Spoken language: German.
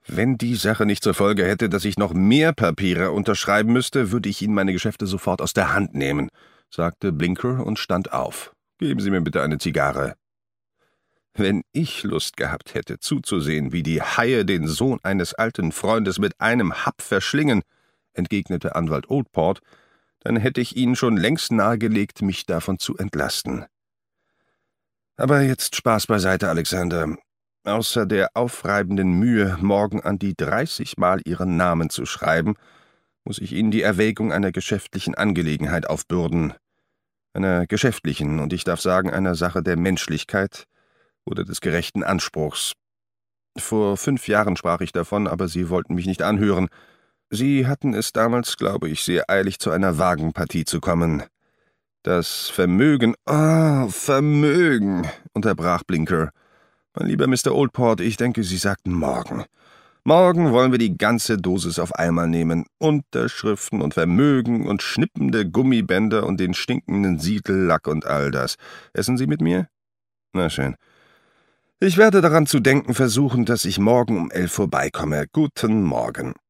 Wenn die Sache nicht zur Folge hätte, dass ich noch mehr Papiere unterschreiben müsste, würde ich Ihnen meine Geschäfte sofort aus der Hand nehmen«, sagte Blinker und stand auf. »Geben Sie mir bitte eine Zigarre.« »Wenn ich Lust gehabt hätte, zuzusehen, wie die Haie den Sohn eines alten Freundes mit einem Happ verschlingen«, entgegnete Anwalt Oldport, »dann hätte ich Ihnen schon längst nahegelegt, mich davon zu entlasten. Aber jetzt Spaß beiseite, Alexander. Außer der aufreibenden Mühe, morgen an die 30 Mal Ihren Namen zu schreiben, muss ich Ihnen die Erwägung einer geschäftlichen Angelegenheit aufbürden. Einer geschäftlichen, und ich darf sagen, einer Sache der Menschlichkeit oder des gerechten Anspruchs. Vor 5 Jahren sprach ich davon, aber Sie wollten mich nicht anhören. Sie hatten es damals, glaube ich, sehr eilig, zu einer Wagenpartie zu kommen. Das Vermögen, Vermögen«, unterbrach Blinker. »Mein lieber Mr. Oldport, ich denke, Sie sagten morgen. Morgen wollen wir die ganze Dosis auf einmal nehmen. Unterschriften und Vermögen und schnippende Gummibänder und den stinkenden Siegellack und all das. Essen Sie mit mir? Na schön. Ich werde daran zu denken versuchen, dass ich morgen um 11 vorbeikomme. Guten Morgen.«